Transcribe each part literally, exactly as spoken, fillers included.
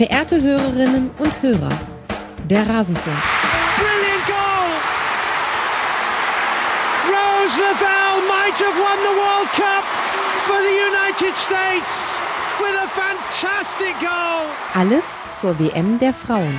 Verehrte Hörerinnen und Hörer, der Rasenfunk. Brilliant goal! Rose Lavelle might have won the World Cup for the United States with a fantastic goal. Alles zur W M der Frauen.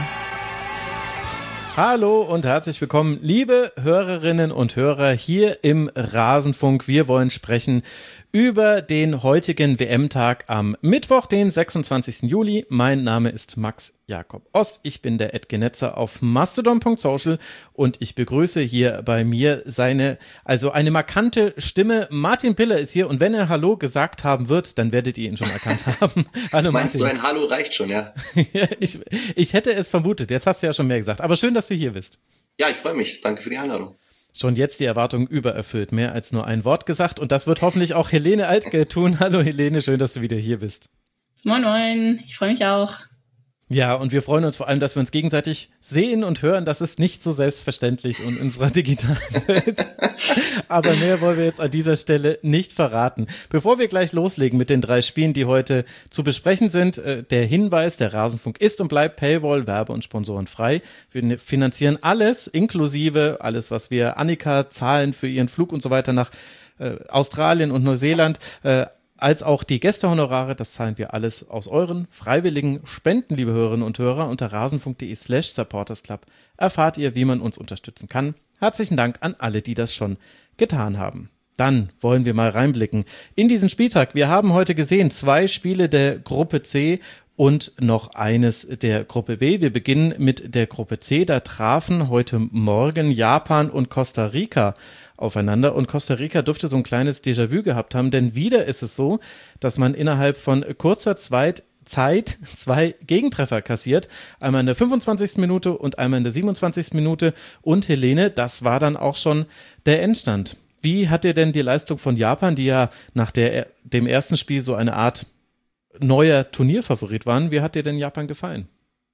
Hallo und herzlich willkommen, liebe Hörerinnen und Hörer hier im Rasenfunk. Wir wollen sprechen über den heutigen W M-Tag am Mittwoch, den sechsundzwanzigsten Juli. Mein Name ist Max Jakob Ost. Ich bin der Edgenetzer auf mastodon punkt social und ich begrüße hier bei mir seine, also eine markante Stimme. Martin Piller ist hier und wenn er Hallo gesagt haben wird, dann werdet ihr ihn schon erkannt haben. Hallo Meinst Martin. du, ein Hallo reicht schon, ja? ich, ich hätte es vermutet, jetzt hast du ja schon mehr gesagt, aber schön, dass du hier bist. Ja, ich freue mich. Danke für die Einladung. Schon jetzt die Erwartungen übererfüllt, mehr als nur ein Wort gesagt und das wird hoffentlich auch Helene Altke tun. Hallo Helene, schön, dass du wieder hier bist. Moin moin, ich freue mich auch. Ja, und wir freuen uns vor allem, dass wir uns gegenseitig sehen und hören. Das ist nicht so selbstverständlich in unserer digitalen Welt. Aber mehr wollen wir jetzt an dieser Stelle nicht verraten. Bevor wir gleich loslegen mit den drei Spielen, die heute zu besprechen sind, äh, der Hinweis, der Rasenfunk ist und bleibt Paywall, Werbe- und Sponsoren frei. Wir finanzieren alles, inklusive alles, was wir Annika zahlen für ihren Flug und so weiter nach äh, Australien und Neuseeland, äh, als auch die Gästehonorare, das zahlen wir alles aus euren freiwilligen Spenden, liebe Hörerinnen und Hörer. Unter rasenfunk.de slash supportersclub erfahrt ihr, wie man uns unterstützen kann. Herzlichen Dank an alle, die das schon getan haben. Dann wollen wir mal reinblicken in diesen Spieltag. Wir haben heute gesehen zwei Spiele der Gruppe C und noch eines der Gruppe B. Wir beginnen mit der Gruppe C. Da trafen heute Morgen Japan und Costa Rica aufeinander und Costa Rica dürfte so ein kleines Déjà-vu gehabt haben, denn wieder ist es so, dass man innerhalb von kurzer Zeit Zeit zwei Gegentreffer kassiert, einmal in der fünfundzwanzigsten Minute und einmal in der siebenundzwanzigsten Minute und Helene, das war dann auch schon der Endstand. Wie hat dir denn die Leistung von Japan, die ja nach der, dem ersten Spiel so eine Art neuer Turnierfavorit waren, wie hat dir denn Japan gefallen?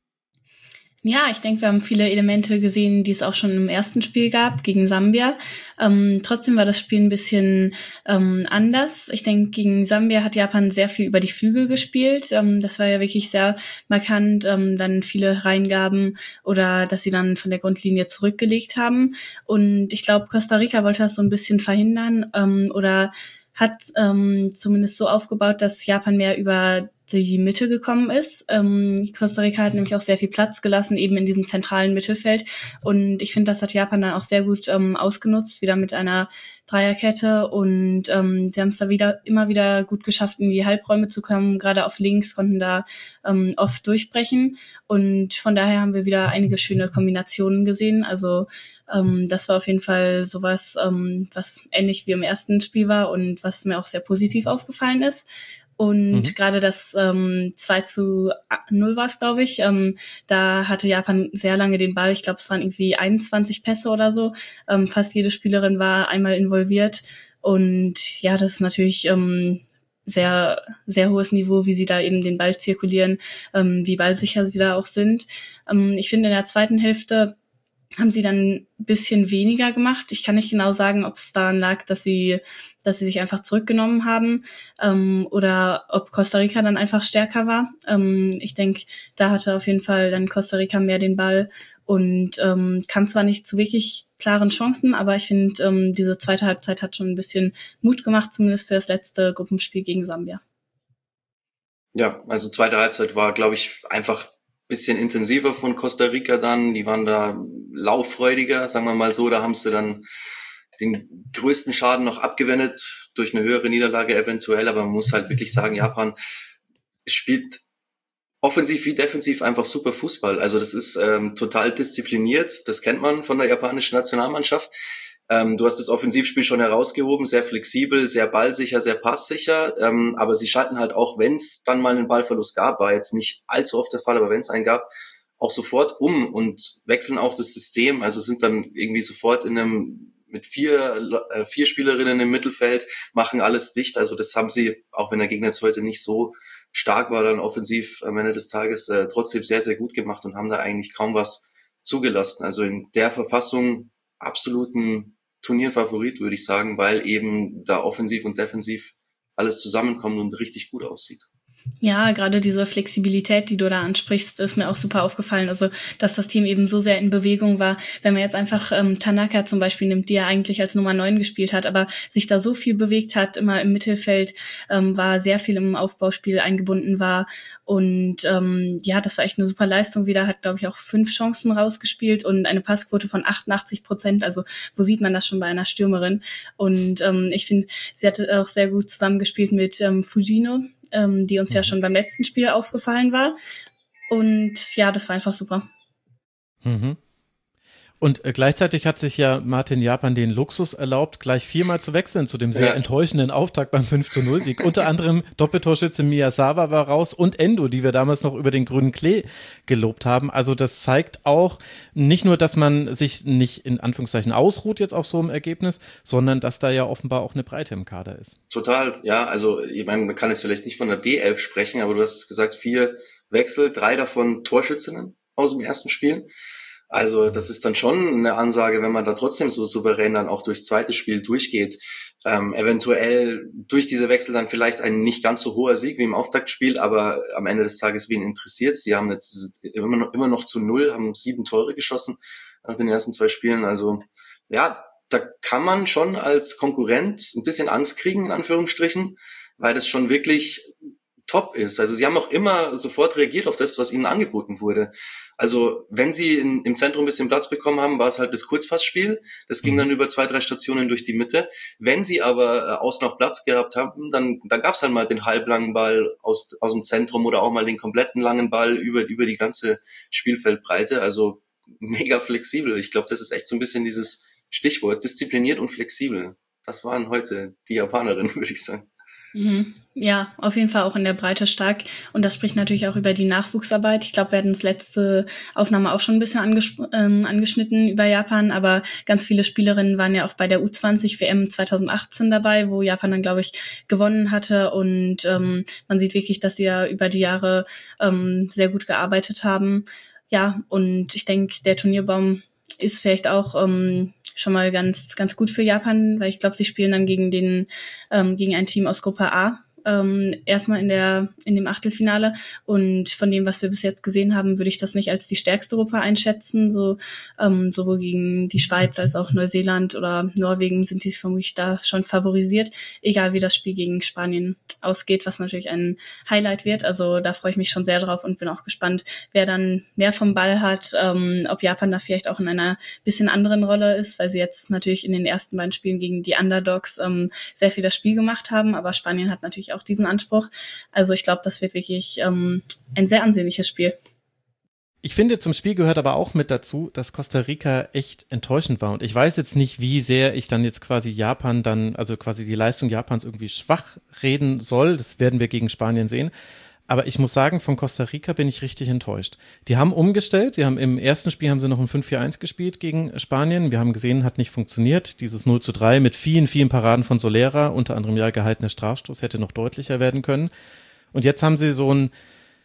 Ja, ich denke, wir haben viele Elemente gesehen, die es auch schon im ersten Spiel gab, gegen Sambia. Ähm, trotzdem war das Spiel ein bisschen ähm, anders. Ich denke, gegen Sambia hat Japan sehr viel über die Flügel gespielt. Ähm, das war ja wirklich sehr markant. Ähm, dann viele Reingaben oder dass sie dann von der Grundlinie zurückgelegt haben. Und ich glaube, Costa Rica wollte das so ein bisschen verhindern ähm, oder hat ähm, zumindest so aufgebaut, dass Japan mehr über die Mitte gekommen ist. Ähm, Costa Rica hat nämlich auch sehr viel Platz gelassen, eben in diesem zentralen Mittelfeld. Und ich finde, das hat Japan dann auch sehr gut ähm, ausgenutzt, wieder mit einer Dreierkette. Und ähm, sie haben es da wieder immer wieder gut geschafft, in die Halbräume zu kommen. Gerade auf links konnten da ähm, oft durchbrechen. Und von daher haben wir wieder einige schöne Kombinationen gesehen. Also ähm, das war auf jeden Fall sowas, ähm, was ähnlich wie im ersten Spiel war und was mir auch sehr positiv aufgefallen ist. Und mhm. gerade das ähm, zwei zu null war es, glaube ich. Ähm, da hatte Japan sehr lange den Ball. Ich glaube, es waren irgendwie einundzwanzig Pässe oder so. Ähm, fast jede Spielerin war einmal involviert. Und ja, das ist natürlich ähm, sehr, sehr hohes Niveau, wie sie da eben den Ball zirkulieren, ähm, wie ballsicher sie da auch sind. Ähm, ich finde, in der zweiten Hälfte haben sie dann ein bisschen weniger gemacht. Ich kann nicht genau sagen, ob es daran lag, dass sie dass sie sich einfach zurückgenommen haben ähm, oder ob Costa Rica dann einfach stärker war. Ähm, ich denke, da hatte auf jeden Fall dann Costa Rica mehr den Ball und ähm, kam zwar nicht zu wirklich klaren Chancen, aber ich finde, ähm, diese zweite Halbzeit hat schon ein bisschen Mut gemacht, zumindest für das letzte Gruppenspiel gegen Sambia. Ja, also zweite Halbzeit war, glaube ich, einfach bisschen intensiver von Costa Rica dann. Die waren da lauffreudiger, sagen wir mal so. Da haben sie dann den größten Schaden noch abgewendet durch eine höhere Niederlage eventuell. Aber man muss halt wirklich sagen, Japan spielt offensiv wie defensiv einfach super Fußball. Also das ist ähm, total diszipliniert. Das kennt man von der japanischen Nationalmannschaft. Ähm, du hast das Offensivspiel schon herausgehoben, sehr flexibel, sehr ballsicher, sehr passsicher, ähm, aber sie schalten halt auch, wenn es dann mal einen Ballverlust gab, war jetzt nicht allzu oft der Fall, aber wenn es einen gab, auch sofort um und wechseln auch das System, also sind dann irgendwie sofort in einem mit vier äh, vier Spielerinnen im Mittelfeld, machen alles dicht, also das haben sie, auch wenn der Gegner jetzt heute nicht so stark war, dann offensiv am Ende des Tages äh, trotzdem sehr, sehr gut gemacht und haben da eigentlich kaum was zugelassen, also in der Verfassung absoluten Turnierfavorit, würde ich sagen, weil eben da offensiv und defensiv alles zusammenkommt und richtig gut aussieht. Ja, gerade diese Flexibilität, die du da ansprichst, ist mir auch super aufgefallen. Also, dass das Team eben so sehr in Bewegung war. Wenn man jetzt einfach ähm, Tanaka zum Beispiel nimmt, die ja eigentlich als Nummer neun gespielt hat, aber sich da so viel bewegt hat, immer im Mittelfeld, ähm, war sehr viel im Aufbauspiel eingebunden war. Und ähm, ja, das war echt eine super Leistung wieder. Hat, glaube ich, auch fünf Chancen rausgespielt und eine Passquote von achtundachtzig Prozent. Also, wo sieht man das schon bei einer Stürmerin? Und ähm, ich finde, sie hat auch sehr gut zusammengespielt mit ähm, Fujino, Ähm, die uns ja schon beim letzten Spiel aufgefallen war. Und ja, das war einfach super. Mhm. Und äh, gleichzeitig hat sich ja Martin Japan den Luxus erlaubt, gleich viermal zu wechseln zu dem sehr ja. enttäuschenden Auftakt beim fünf zu null Sieg. Unter anderem Doppeltorschütze Miyazawa war raus und Endo, die wir damals noch über den grünen Klee gelobt haben. Also das zeigt auch nicht nur, dass man sich nicht in Anführungszeichen ausruht jetzt auf so einem Ergebnis, sondern dass da ja offenbar auch eine Breite im Kader ist. Total, ja. Also ich meine, man kann jetzt vielleicht nicht von der B elf sprechen, aber du hast es gesagt, vier Wechsel, drei davon Torschützinnen aus dem ersten Spiel. Also das ist dann schon eine Ansage, wenn man da trotzdem so souverän dann auch durchs zweite Spiel durchgeht. Ähm, eventuell durch diese Wechsel dann vielleicht ein nicht ganz so hoher Sieg wie im Auftaktspiel, aber am Ende des Tages, wen interessiert? Sie haben jetzt immer noch, immer noch zu null, haben sieben Tore geschossen nach den ersten zwei Spielen. Also ja, da kann man schon als Konkurrent ein bisschen Angst kriegen, in Anführungsstrichen, weil das schon wirklich top ist. Also sie haben auch immer sofort reagiert auf das, was ihnen angeboten wurde. Also wenn sie in, im Zentrum ein bisschen Platz bekommen haben, war es halt das Kurzpassspiel. Das ging dann über zwei, drei Stationen durch die Mitte. Wenn sie aber äh, außen noch Platz gehabt haben, dann, dann gab es halt mal den halblangen Ball aus, aus dem Zentrum oder auch mal den kompletten langen Ball über, über die ganze Spielfeldbreite. Also mega flexibel. Ich glaube, das ist echt so ein bisschen dieses Stichwort, diszipliniert und flexibel. Das waren heute die Japanerinnen, würde ich sagen. Mhm. Ja, auf jeden Fall auch in der Breite stark. Und das spricht natürlich auch über die Nachwuchsarbeit. Ich glaube, wir hatten das letzte Aufnahme auch schon ein bisschen anges- ähm, angeschnitten über Japan, aber ganz viele Spielerinnen waren ja auch bei der U zwanzig W M zwanzig achtzehn dabei, wo Japan dann, glaube ich, gewonnen hatte. Und ähm, man sieht wirklich, dass sie ja über die Jahre ähm, sehr gut gearbeitet haben. Ja, und ich denke, der Turnierbaum ist vielleicht auch ähm, schon mal ganz ganz gut für Japan, weil ich glaube, sie spielen dann gegen den ähm, gegen ein Team aus Gruppe A. Ähm, erstmal in der in dem Achtelfinale, und von dem, was wir bis jetzt gesehen haben, würde ich das nicht als die stärkste Gruppe einschätzen. So ähm, sowohl gegen die Schweiz als auch Neuseeland oder Norwegen sind sie vermutlich da schon favorisiert, egal wie das Spiel gegen Spanien ausgeht, was natürlich ein Highlight wird. Also da freue ich mich schon sehr drauf und bin auch gespannt, wer dann mehr vom Ball hat, ähm, ob Japan da vielleicht auch in einer bisschen anderen Rolle ist, weil sie jetzt natürlich in den ersten beiden Spielen gegen die Underdogs ähm, sehr viel das Spiel gemacht haben, aber Spanien hat natürlich auch diesen Anspruch. Also ich glaube, das wird wirklich ähm, ein sehr ansehnliches Spiel. Ich finde, zum Spiel gehört aber auch mit dazu, dass Costa Rica echt enttäuschend war. Und ich weiß jetzt nicht, wie sehr ich dann jetzt quasi Japan dann, also quasi die Leistung Japans irgendwie schwach reden soll. Das werden wir gegen Spanien sehen. Aber ich muss sagen, von Costa Rica bin ich richtig enttäuscht. Die haben umgestellt, die haben im ersten Spiel haben sie noch ein fünf vier eins gespielt gegen Spanien. Wir haben gesehen, hat nicht funktioniert. Dieses null zu drei mit vielen, vielen Paraden von Solera, unter anderem ja gehaltener Strafstoß, hätte noch deutlicher werden können. Und jetzt haben sie so ein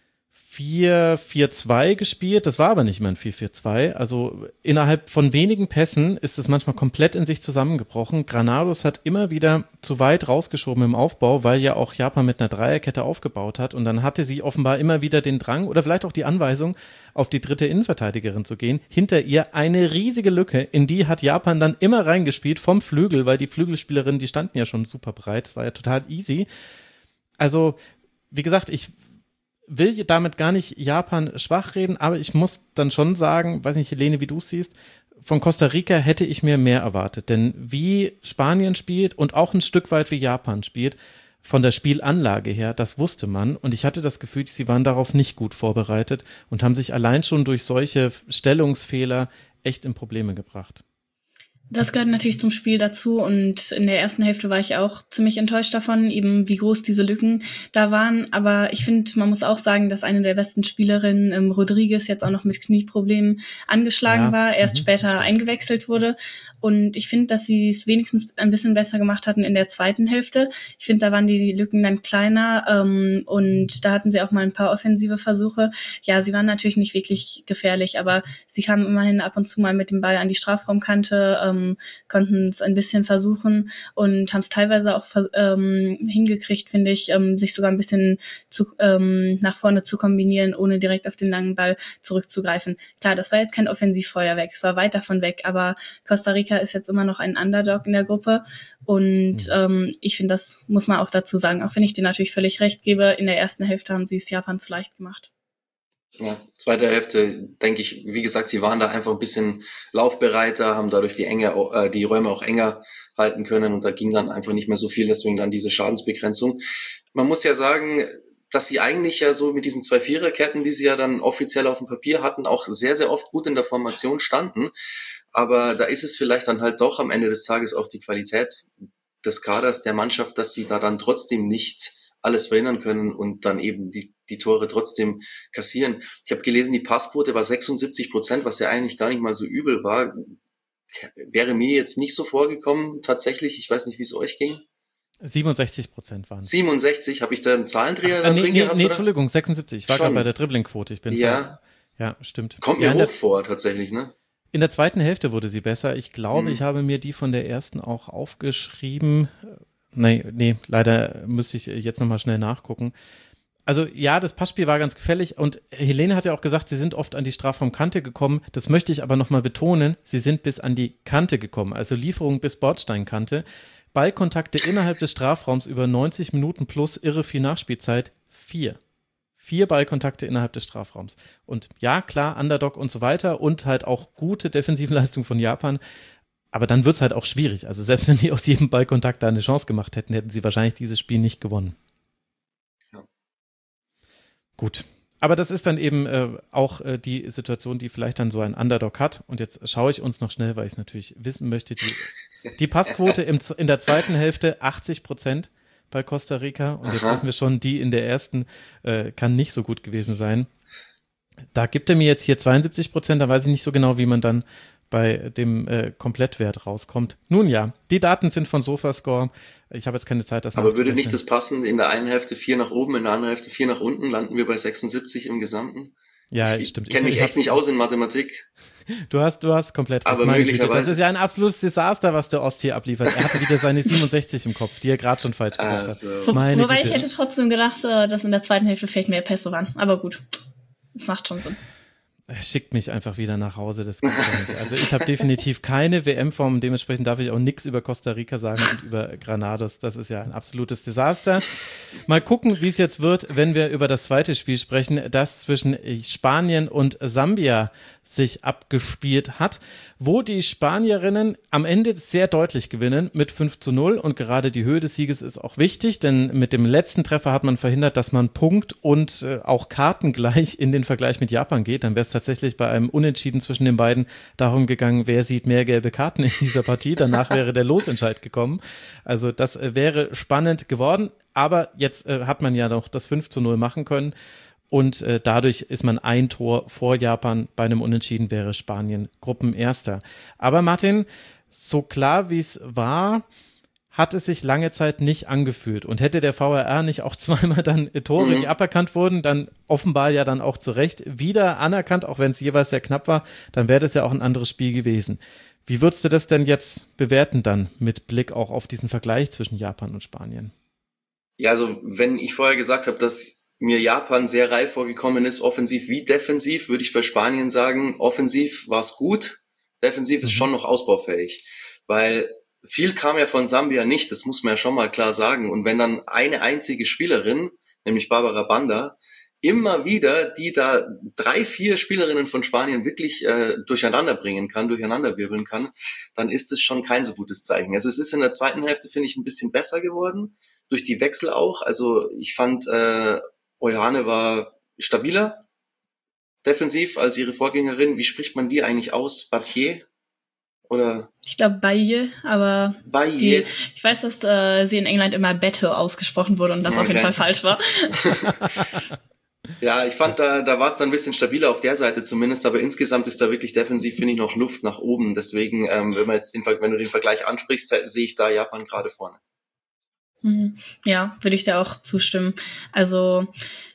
vier vier zwei gespielt, das war aber nicht mehr ein vier vier zwei, also innerhalb von wenigen Pässen ist es manchmal komplett in sich zusammengebrochen. Granados hat immer wieder zu weit rausgeschoben im Aufbau, weil ja auch Japan mit einer Dreierkette aufgebaut hat, und dann hatte sie offenbar immer wieder den Drang oder vielleicht auch die Anweisung, auf die dritte Innenverteidigerin zu gehen. Hinter ihr eine riesige Lücke, in die hat Japan dann immer reingespielt vom Flügel, weil die Flügelspielerinnen, die standen ja schon super breit, es war ja total easy. Also, wie gesagt, ich will damit gar nicht Japan schwach reden, aber ich muss dann schon sagen, weiß nicht, Helene, wie du es siehst, von Costa Rica hätte ich mir mehr erwartet, denn wie Spanien spielt und auch ein Stück weit wie Japan spielt, von der Spielanlage her, das wusste man, und ich hatte das Gefühl, sie waren darauf nicht gut vorbereitet und haben sich allein schon durch solche Stellungsfehler echt in Probleme gebracht. Das gehört natürlich zum Spiel dazu, und in der ersten Hälfte war ich auch ziemlich enttäuscht davon, eben wie groß diese Lücken da waren. Aber ich finde, man muss auch sagen, dass eine der besten Spielerinnen, ähm, Rodriguez, jetzt auch noch mit Knieproblemen angeschlagen ja. war, erst mhm, später eingewechselt wurde. Und ich finde, dass sie es wenigstens ein bisschen besser gemacht hatten in der zweiten Hälfte. Ich finde, da waren die Lücken dann kleiner, ähm, und da hatten sie auch mal ein paar offensive Versuche. Ja, sie waren natürlich nicht wirklich gefährlich, aber sie kamen immerhin ab und zu mal mit dem Ball an die Strafraumkante, ähm, ähm, konnten es ein bisschen versuchen und haben es teilweise auch ähm, hingekriegt, finde ich, ähm, sich sogar ein bisschen zu, ähm, nach vorne zu kombinieren, ohne direkt auf den langen Ball zurückzugreifen. Klar, das war jetzt kein Offensivfeuerwerk, es war weit davon weg, aber Costa Rica ist jetzt immer noch ein Underdog in der Gruppe und mhm. ähm, ich finde, das muss man auch dazu sagen, auch wenn ich dir natürlich völlig recht gebe, in der ersten Hälfte haben sie es Japan zu leicht gemacht. Ja, zweite Hälfte, denke ich, wie gesagt, sie waren da einfach ein bisschen laufbereiter, haben dadurch die enge, äh, die Räume auch enger halten können und da ging dann einfach nicht mehr so viel, deswegen dann diese Schadensbegrenzung. Man muss ja sagen, dass sie eigentlich ja so mit diesen zwei Viererketten, die sie ja dann offiziell auf dem Papier hatten, auch sehr, sehr oft gut in der Formation standen. Aber da ist es vielleicht dann halt doch am Ende des Tages auch die Qualität des Kaders, der Mannschaft, dass sie da dann trotzdem nicht alles verhindern können und dann eben die, die Tore trotzdem kassieren. Ich habe gelesen, die Passquote war sechsundsiebzig Prozent, was ja eigentlich gar nicht mal so übel war. Wäre mir jetzt nicht so vorgekommen, tatsächlich. Ich weiß nicht, wie es euch ging. siebenundsechzig Prozent waren es. siebenundsechzig, habe ich da einen Zahlendreher Ach, äh, nee, drin nee, gehabt? Nee, oder? Entschuldigung, sechsundsiebzig. Ich war gerade bei der Dribblingquote. Ich bin ja. Voll, ja, stimmt. Kommt mir ja, hoch der, vor, tatsächlich, ne? In der zweiten Hälfte wurde sie besser. Ich glaube, mhm. ich habe mir die von der ersten auch aufgeschrieben. Nee, nee, leider müsste ich jetzt nochmal schnell nachgucken. Also ja, das Passspiel war ganz gefällig und Helene hat ja auch gesagt, sie sind oft an die Strafraumkante gekommen. Das möchte ich aber nochmal betonen, sie sind bis an die Kante gekommen, also Lieferung bis Bordsteinkante. Ballkontakte innerhalb des Strafraums über neunzig Minuten plus irre viel Nachspielzeit, vier. Vier Ballkontakte innerhalb des Strafraums. Und ja, klar, Underdog und so weiter und halt auch gute Defensivleistung von Japan. Aber dann wird es halt auch schwierig. Also selbst wenn die aus jedem Ballkontakt da eine Chance gemacht hätten, hätten sie wahrscheinlich dieses Spiel nicht gewonnen. Ja. Gut. Aber das ist dann eben äh, auch äh, die Situation, die vielleicht dann so ein Underdog hat. Und jetzt schaue ich uns noch schnell, weil ich es natürlich wissen möchte, die, die Passquote im, in der zweiten Hälfte achtzig Prozent bei Costa Rica. Und jetzt Aha. wissen wir schon, die in der ersten äh, kann nicht so gut gewesen sein. Da gibt er mir jetzt hier zweiundsiebzig Prozent, da weiß ich nicht so genau, wie man dann bei dem äh, Komplettwert rauskommt. Nun ja, die Daten sind von SofaScore. Ich habe jetzt keine Zeit, das Aber würde nicht das passen, in der einen Hälfte vier nach oben, in der anderen Hälfte vier nach unten, landen wir bei sechsundsiebzig im Gesamten? Ja, ich stimmt. kenne mich ich echt nicht aus in Mathematik. Du hast, du hast komplett recht. Aber Meine möglicherweise. Güte, das ist ja ein absolutes Desaster, was der Ost hier abliefert. Er hatte wieder seine siebenundsechzig im Kopf, die er gerade schon falsch gesagt also. hat. Meine Wobei Güte. ich hätte trotzdem gedacht, dass in der zweiten Hälfte vielleicht mehr Pässe waren. Aber gut, das macht schon Sinn. Schickt mich einfach wieder nach Hause, das gibt's ja nicht. Also ich habe definitiv keine W M-Form, dementsprechend darf ich auch nichts über Costa Rica sagen und über Granados. Das ist ja ein absolutes Desaster. Mal gucken, wie es jetzt wird, wenn wir über das zweite Spiel sprechen, das zwischen Spanien und Sambia sich abgespielt hat, wo die Spanierinnen am Ende sehr deutlich gewinnen mit fünf zu null und gerade die Höhe des Sieges ist auch wichtig, denn mit dem letzten Treffer hat man verhindert, dass man Punkt und äh, auch kartengleich in den Vergleich mit Japan geht. Dann wäre es tatsächlich bei einem Unentschieden zwischen den beiden darum gegangen, wer sieht mehr gelbe Karten in dieser Partie. Danach wäre der Losentscheid gekommen. Also das äh, wäre spannend geworden, aber jetzt äh, hat man ja noch das fünf zu null machen können. Und äh, dadurch ist man ein Tor vor Japan. Bei einem Unentschieden wäre Spanien Gruppenerster. Aber Martin, so klar wie es war, hat es sich lange Zeit nicht angefühlt. Und hätte der V A R nicht auch zweimal dann äh, Tore, Mhm. die aberkannt wurden, dann offenbar ja dann auch zu Recht wieder anerkannt, auch wenn es jeweils sehr knapp war, dann wäre das ja auch ein anderes Spiel gewesen. Wie würdest du das denn jetzt bewerten dann mit Blick auch auf diesen Vergleich zwischen Japan und Spanien? Ja, also wenn ich vorher gesagt habe, dass mir Japan sehr reif vorgekommen ist, offensiv wie defensiv, würde ich bei Spanien sagen, offensiv war es gut, defensiv ist Mhm. schon noch ausbaufähig, weil viel kam ja von Sambia nicht, das muss man ja schon mal klar sagen. Und wenn dann eine einzige Spielerin, nämlich Barbara Banda, immer wieder die da drei, vier Spielerinnen von Spanien wirklich äh, durcheinander bringen kann, durcheinander wirbeln kann, dann ist es schon kein so gutes Zeichen. Also es ist in der zweiten Hälfte, finde ich, ein bisschen besser geworden, durch die Wechsel auch. Also ich fand, äh, Oihane war stabiler defensiv als ihre Vorgängerin. Wie spricht man die eigentlich aus? Battier? Oder? Ich glaube Baye, aber Baye. die, ich weiß, dass äh, sie in England immer Bette ausgesprochen wurde und das Okay. auf jeden Fall falsch war. Ja, ich fand, da, da war es dann ein bisschen stabiler auf der Seite zumindest, aber insgesamt ist da wirklich defensiv, finde ich, noch Luft nach oben. Deswegen, ähm, wenn man jetzt den, wenn du den Vergleich ansprichst, sehe ich da Japan gerade vorne. Ja, würde ich dir auch zustimmen. Also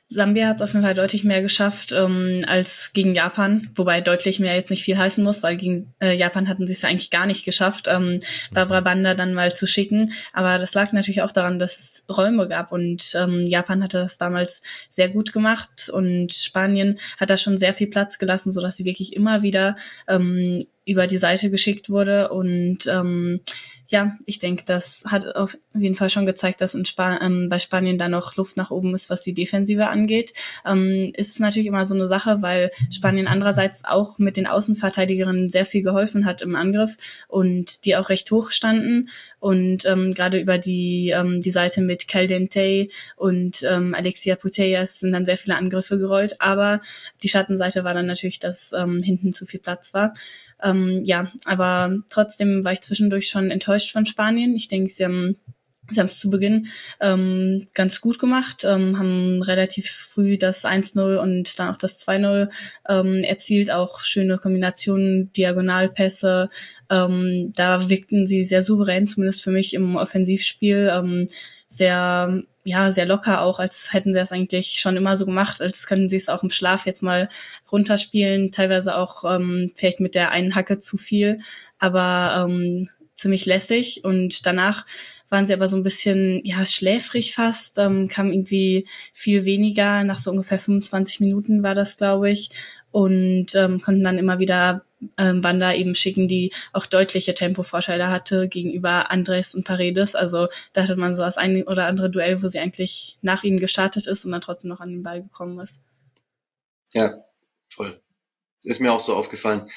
Sambia hat es auf jeden Fall deutlich mehr geschafft ähm, als gegen Japan, wobei deutlich mehr jetzt nicht viel heißen muss, weil gegen äh, Japan hatten sie es ja eigentlich gar nicht geschafft, ähm, Barbara Banda dann mal zu schicken. Aber das lag natürlich auch daran, dass es Räume gab und ähm, Japan hatte das damals sehr gut gemacht und Spanien hat da schon sehr viel Platz gelassen, sodass sie wirklich immer wieder ähm, über die Seite geschickt wurde und ähm, ja, ich denke, das hat auf jeden Fall schon gezeigt, dass in Span- ähm, bei Spanien da noch Luft nach oben ist, was die Defensive angeht. Ähm, ist es natürlich immer so eine Sache, weil Spanien andererseits auch mit den Außenverteidigerinnen sehr viel geholfen hat im Angriff und die auch recht hoch standen und ähm, gerade über die ähm, die Seite mit Caldente und ähm, Alexia Putellas sind dann sehr viele Angriffe gerollt, aber die Schattenseite war dann natürlich, dass ähm, hinten zu viel Platz war. Ähm, ja, aber trotzdem war ich zwischendurch schon enttäuscht von Spanien. Ich denke, sie haben sie haben es zu Beginn ähm, ganz gut gemacht, ähm, haben relativ früh das eins null und dann auch das zwei null ähm, erzielt, auch schöne Kombinationen, Diagonalpässe. Ähm, da wirkten sie sehr souverän, zumindest für mich im Offensivspiel, ähm, sehr ja sehr locker, auch als hätten sie es eigentlich schon immer so gemacht, als können sie es auch im Schlaf jetzt mal runterspielen, teilweise auch ähm, vielleicht mit der einen Hacke zu viel, aber ähm, ziemlich lässig und danach waren sie aber so ein bisschen, ja, schläfrig fast, ähm, kam irgendwie viel weniger, nach so ungefähr fünfundzwanzig Minuten war das, glaube ich, und ähm, konnten dann immer wieder ähm, Banda eben schicken, die auch deutliche Tempovorteile hatte gegenüber Andres und Paredes, also da hatte man so das ein oder andere Duell, wo sie eigentlich nach ihnen gestartet ist und dann trotzdem noch an den Ball gekommen ist. Ja, voll. Ist mir auch so aufgefallen.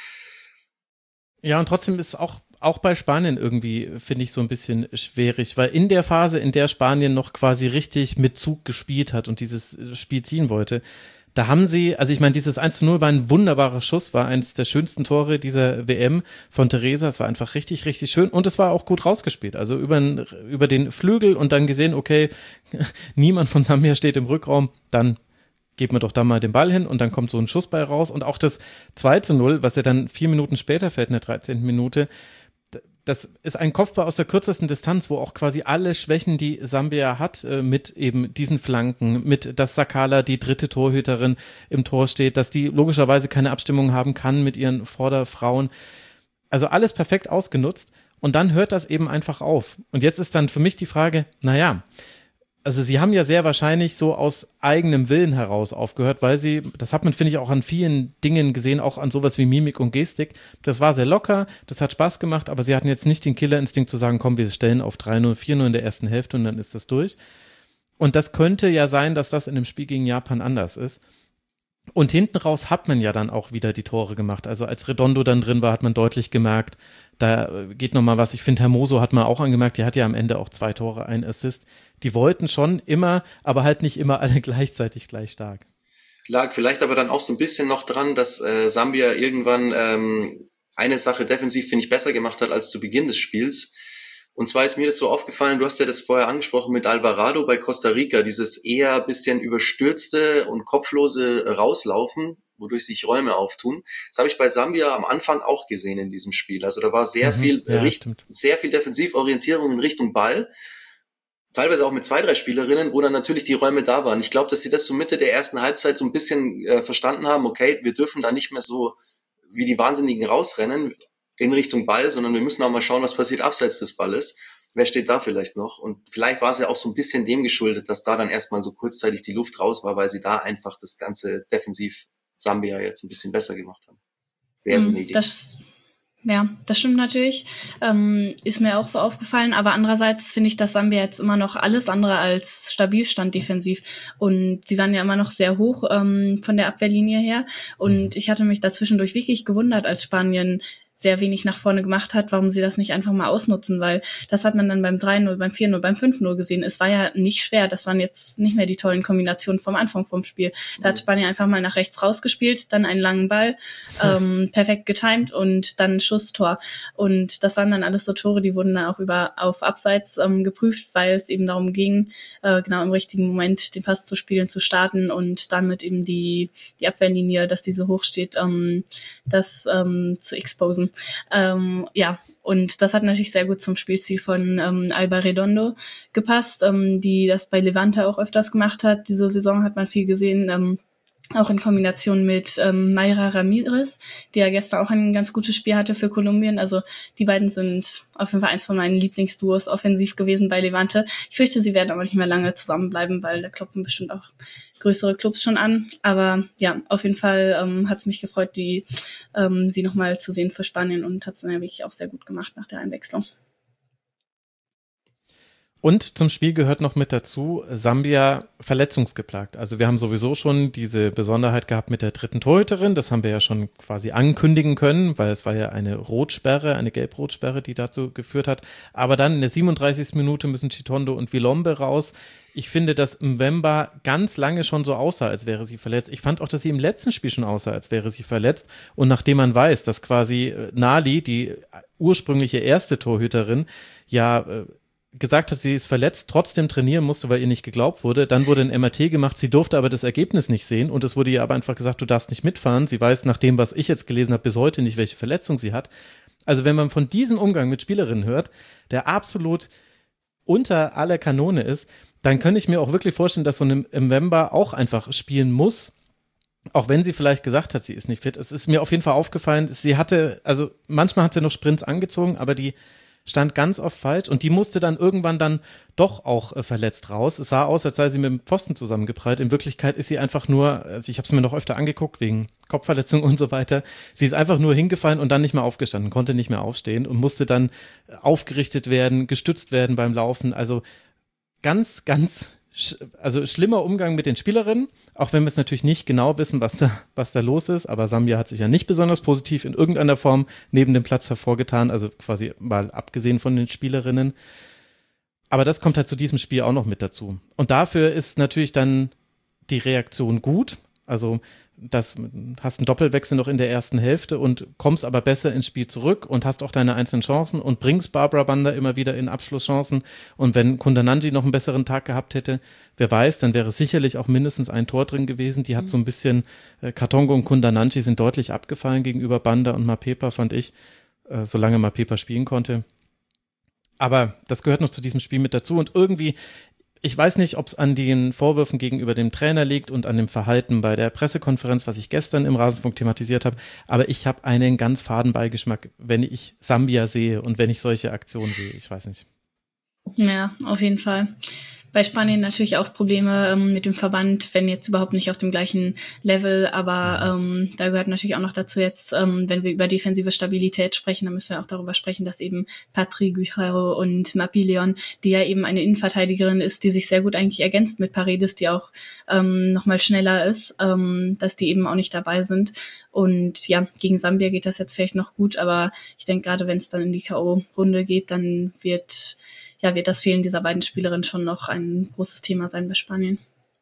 Ja, und trotzdem ist auch auch bei Spanien irgendwie, finde ich, so ein bisschen schwierig, weil in der Phase, in der Spanien noch quasi richtig mit Zug gespielt hat und dieses Spiel ziehen wollte, da haben sie, also ich meine, dieses eins zu null war ein wunderbarer Schuss, war eins der schönsten Tore dieser W M von Teresa, es war einfach richtig, richtig schön und es war auch gut rausgespielt, also über, über den Flügel und dann gesehen, okay, niemand von Sambia steht im Rückraum, dann geben wir doch da mal den Ball hin und dann kommt so ein Schussball raus und auch das zwei zu null, was ja dann vier Minuten später fällt, in der dreizehnten Minute, das ist ein Kopfball aus der kürzesten Distanz, wo auch quasi alle Schwächen, die Sambia hat, mit eben diesen Flanken, mit dass Sakala die dritte Torhüterin im Tor steht, dass die logischerweise keine Abstimmung haben kann mit ihren Vorderfrauen. Also alles perfekt ausgenutzt und dann hört das eben einfach auf. Und jetzt ist dann für mich die Frage, naja, also sie haben ja sehr wahrscheinlich so aus eigenem Willen heraus aufgehört, weil sie, das hat man, finde ich, auch an vielen Dingen gesehen, auch an sowas wie Mimik und Gestik. Das war sehr locker, das hat Spaß gemacht, aber sie hatten jetzt nicht den Killerinstinkt zu sagen, komm, wir stellen auf drei null, vier null in der ersten Hälfte und dann ist das durch. Und das könnte ja sein, dass das in dem Spiel gegen Japan anders ist. Und hinten raus hat man ja dann auch wieder die Tore gemacht. Also als Redondo dann drin war, hat man deutlich gemerkt, da geht nochmal was. Ich finde, Hermoso hat man auch angemerkt, die hat ja am Ende auch zwei Tore, ein Assist. Die wollten schon immer, aber halt nicht immer alle gleichzeitig gleich stark. Lag vielleicht aber dann auch so ein bisschen noch dran, dass äh, Sambia irgendwann ähm, eine Sache defensiv, finde ich, besser gemacht hat als zu Beginn des Spiels. Und zwar ist mir das so aufgefallen, du hast ja das vorher angesprochen mit Alvarado bei Costa Rica, dieses eher bisschen überstürzte und kopflose Rauslaufen, wodurch sich Räume auftun. Das habe ich bei Sambia am Anfang auch gesehen in diesem Spiel. Also da war sehr mhm, viel ja, Richt- sehr viel Defensivorientierung in Richtung Ball. Teilweise auch mit zwei, drei Spielerinnen, wo dann natürlich die Räume da waren. Ich glaube, dass sie das so Mitte der ersten Halbzeit so ein bisschen äh, verstanden haben, okay, wir dürfen da nicht mehr so wie die Wahnsinnigen rausrennen in Richtung Ball, sondern wir müssen auch mal schauen, was passiert abseits des Balles. Wer steht da vielleicht noch? Und vielleicht war es ja auch so ein bisschen dem geschuldet, dass da dann erstmal so kurzzeitig die Luft raus war, weil sie da einfach das ganze defensiv Sambia jetzt ein bisschen besser gemacht haben. Wäre so eine Idee. Das Ja, das stimmt natürlich. Ähm, ist mir auch so aufgefallen. Aber andererseits finde ich, dass Sambia jetzt immer noch alles andere als stabil stand defensiv. Und sie waren ja immer noch sehr hoch ähm, von der Abwehrlinie her. Und ich hatte mich da zwischendurch wirklich gewundert, als Spanien sehr wenig nach vorne gemacht hat, warum sie das nicht einfach mal ausnutzen, weil das hat man dann beim drei null, beim vier null, beim fünf null gesehen. Es war ja nicht schwer, das waren jetzt nicht mehr die tollen Kombinationen vom Anfang vom Spiel. Da hat Spanien einfach mal nach rechts rausgespielt, dann einen langen Ball, ähm, perfekt getimed und dann Schusstor. Und das waren dann alles so Tore, die wurden dann auch über auf Abseits ähm, geprüft, weil es eben darum ging, äh, genau im richtigen Moment den Pass zu spielen, zu starten und damit eben die die Abwehrlinie, dass diese hoch steht, ähm, das ähm, zu exposen. trotzdem. Ähm, ja, und das hat natürlich sehr gut zum Spielstil von ähm, Alba Redondo gepasst, ähm, die das bei Levante auch öfters gemacht hat. Diese Saison hat man viel gesehen, ähm, auch in Kombination mit ähm, Mayra Ramirez, die ja gestern auch ein ganz gutes Spiel hatte für Kolumbien. Also die beiden sind auf jeden Fall eins von meinen Lieblingsduos offensiv gewesen bei Levante. Ich fürchte, sie werden aber nicht mehr lange zusammenbleiben, weil da klopfen bestimmt auch größere Clubs schon an. Aber ja, auf jeden Fall ähm, hat es mich gefreut, die ähm, sie nochmal zu sehen für Spanien, und hat es dann ja wirklich auch sehr gut gemacht nach der Einwechslung. Und zum Spiel gehört noch mit dazu, Sambia verletzungsgeplagt. Also wir haben sowieso schon diese Besonderheit gehabt mit der dritten Torhüterin. Das haben wir ja schon quasi ankündigen können, weil es war ja eine Rotsperre, eine Gelb-Rotsperre, die dazu geführt hat. Aber dann in der siebenunddreißigsten Minute müssen Chitondo und Vilombe raus. Ich finde, dass Mbemba ganz lange schon so aussah, als wäre sie verletzt. Ich fand auch, dass sie im letzten Spiel schon aussah, als wäre sie verletzt. Und nachdem man weiß, dass quasi Nali, die ursprüngliche erste Torhüterin, ja gesagt hat, sie ist verletzt, trotzdem trainieren musste, weil ihr nicht geglaubt wurde. Dann wurde ein M R T gemacht, sie durfte aber das Ergebnis nicht sehen und es wurde ihr aber einfach gesagt, du darfst nicht mitfahren. Sie weiß nach dem, was ich jetzt gelesen habe, bis heute nicht, welche Verletzung sie hat. Also wenn man von diesem Umgang mit Spielerinnen hört, der absolut unter aller Kanone ist, dann könnte ich mir auch wirklich vorstellen, dass so eine Mbemba auch einfach spielen muss, auch wenn sie vielleicht gesagt hat, sie ist nicht fit. Es ist mir auf jeden Fall aufgefallen, sie hatte, also manchmal hat sie noch Sprints angezogen, aber die stand ganz oft falsch und die musste dann irgendwann dann doch auch äh, verletzt raus. Es sah aus, als sei sie mit dem Pfosten zusammengeprallt. In Wirklichkeit ist sie einfach nur, also ich habe es mir noch öfter angeguckt, wegen Kopfverletzung und so weiter. Sie ist einfach nur hingefallen und dann nicht mehr aufgestanden, konnte nicht mehr aufstehen und musste dann aufgerichtet werden, gestützt werden beim Laufen. Also ganz, ganz also schlimmer Umgang mit den Spielerinnen, auch wenn wir es natürlich nicht genau wissen, was da, was da los ist, aber Sambia hat sich ja nicht besonders positiv in irgendeiner Form neben dem Platz hervorgetan, also quasi mal abgesehen von den Spielerinnen. Aber das kommt halt zu diesem Spiel auch noch mit dazu. Und dafür ist natürlich dann die Reaktion gut, also das hast einen Doppelwechsel noch in der ersten Hälfte und kommst aber besser ins Spiel zurück und hast auch deine einzelnen Chancen und bringst Barbara Banda immer wieder in Abschlusschancen. Und wenn Kundananji noch einen besseren Tag gehabt hätte, wer weiß, dann wäre sicherlich auch mindestens ein Tor drin gewesen. Die hat so ein bisschen, äh, Katongo und Kundananji sind deutlich abgefallen gegenüber Banda und Mapepa, fand ich, äh, solange Mapepa spielen konnte. Aber das gehört noch zu diesem Spiel mit dazu und irgendwie, ich weiß nicht, ob es an den Vorwürfen gegenüber dem Trainer liegt und an dem Verhalten bei der Pressekonferenz, was ich gestern im Rasenfunk thematisiert habe, aber ich habe einen ganz faden Beigeschmack, wenn ich Sambia sehe und wenn ich solche Aktionen sehe. Ich weiß nicht. Ja, auf jeden Fall. Bei Spanien natürlich auch Probleme ähm, mit dem Verband, wenn jetzt überhaupt nicht auf dem gleichen Level, aber ähm, da gehört natürlich auch noch dazu jetzt, ähm, wenn wir über defensive Stabilität sprechen, dann müssen wir auch darüber sprechen, dass eben Patri Guijarro und Mapi León, die ja eben eine Innenverteidigerin ist, die sich sehr gut eigentlich ergänzt mit Paredes, die auch ähm, nochmal schneller ist, ähm, dass die eben auch nicht dabei sind. Und ja, gegen Sambia geht das jetzt vielleicht noch gut, aber ich denke, gerade wenn es dann in die K O-Runde geht, dann wird ja, wird das Fehlen dieser beiden Spielerinnen schon noch ein großes Thema sein bei Spanien.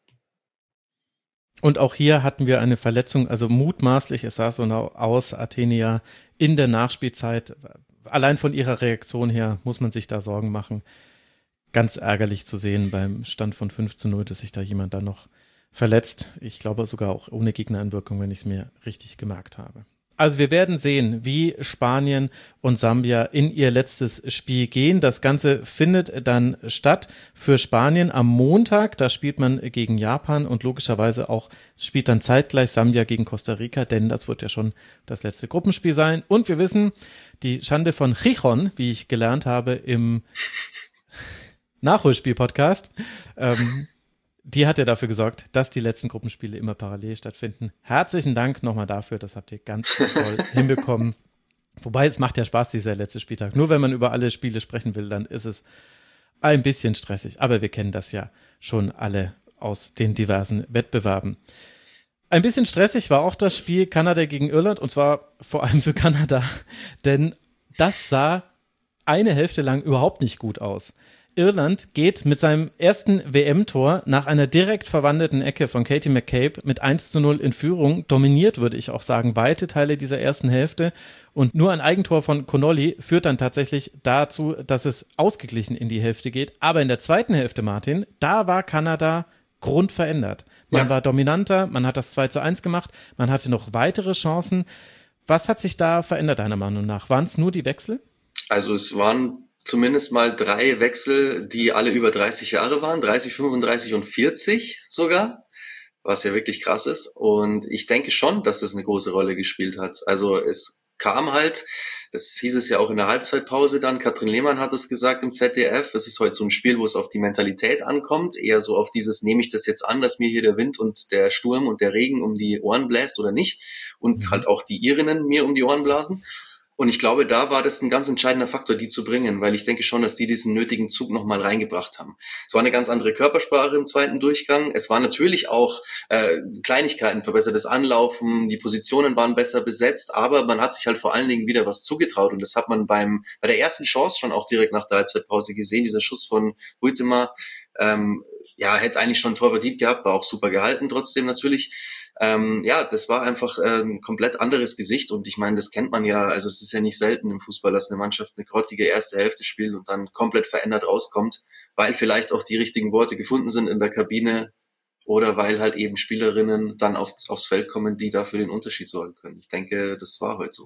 Und auch hier hatten wir eine Verletzung, also mutmaßlich, es sah so aus, Athenia in der Nachspielzeit, allein von ihrer Reaktion her muss man sich da Sorgen machen. Ganz ärgerlich zu sehen beim Stand von fünf zu null, dass sich da jemand dann noch verletzt. Ich glaube sogar auch ohne Gegnereinwirkung, wenn ich es mir richtig gemerkt habe. Also wir werden sehen, wie Spanien und Sambia in ihr letztes Spiel gehen. Das Ganze findet dann statt für Spanien am Montag. Da spielt man gegen Japan und logischerweise auch spielt dann zeitgleich Sambia gegen Costa Rica, denn das wird ja schon das letzte Gruppenspiel sein. Und wir wissen, die Schande von Gijón, wie ich gelernt habe im Nachholspiel-Podcast, ähm, die hat ja dafür gesorgt, dass die letzten Gruppenspiele immer parallel stattfinden. Herzlichen Dank nochmal dafür, das habt ihr ganz toll hinbekommen. Wobei, es macht ja Spaß, dieser letzte Spieltag. Nur wenn man über alle Spiele sprechen will, dann ist es ein bisschen stressig. Aber wir kennen das ja schon alle aus den diversen Wettbewerben. Ein bisschen stressig war auch das Spiel Kanada gegen Irland, und zwar vor allem für Kanada, denn das sah eine Hälfte lang überhaupt nicht gut aus. Irland geht mit seinem ersten W M-Tor nach einer direkt verwandelten Ecke von Katie McCabe mit eins zu null in Führung, dominiert, würde ich auch sagen, weite Teile dieser ersten Hälfte, und nur ein Eigentor von Connolly führt dann tatsächlich dazu, dass es ausgeglichen in die Hälfte geht. Aber in der zweiten Hälfte, Martin, da war Kanada grundverändert. Man ja. war dominanter, man hat das zwei zu eins gemacht, man hatte noch weitere Chancen. was hat sich da verändert, deiner Meinung nach? Waren es nur die Wechsel? Also es waren zumindest mal drei Wechsel, die alle über dreißig Jahre waren, dreißig, fünfunddreißig und vierzig sogar, was ja wirklich krass ist. Und ich denke schon, dass das eine große Rolle gespielt hat. Also es kam halt, das hieß es ja auch in der Halbzeitpause dann, Katrin Lehmann hat es gesagt im Z D F, es ist heute so ein Spiel, wo es auf die Mentalität ankommt, eher so auf dieses, nehme ich das jetzt an, dass mir hier der Wind und der Sturm und der Regen um die Ohren bläst oder nicht und mhm. halt auch die Irinnen mir um die Ohren blasen. Und ich glaube, da war das ein ganz entscheidender Faktor, die zu bringen, weil ich denke schon, dass die diesen nötigen Zug nochmal reingebracht haben. Es war eine ganz andere Körpersprache im zweiten Durchgang. Es waren natürlich auch äh, Kleinigkeiten, verbessertes Anlaufen, die Positionen waren besser besetzt, aber man hat sich halt vor allen Dingen wieder was zugetraut. Und das hat man beim bei der ersten Chance schon auch direkt nach der Halbzeitpause gesehen. Dieser Schuss von Huitema, ähm, ja, hätte eigentlich schon ein Tor verdient gehabt, war auch super gehalten trotzdem natürlich. Ähm, ja, das war einfach äh, ein komplett anderes Gesicht und ich meine, das kennt man ja, also es ist ja nicht selten im Fußball, dass eine Mannschaft eine grottige erste Hälfte spielt und dann komplett verändert rauskommt, weil vielleicht auch die richtigen Worte gefunden sind in der Kabine oder weil halt eben Spielerinnen dann aufs, aufs Feld kommen, die dafür den Unterschied sorgen können. Ich denke, das war heute so.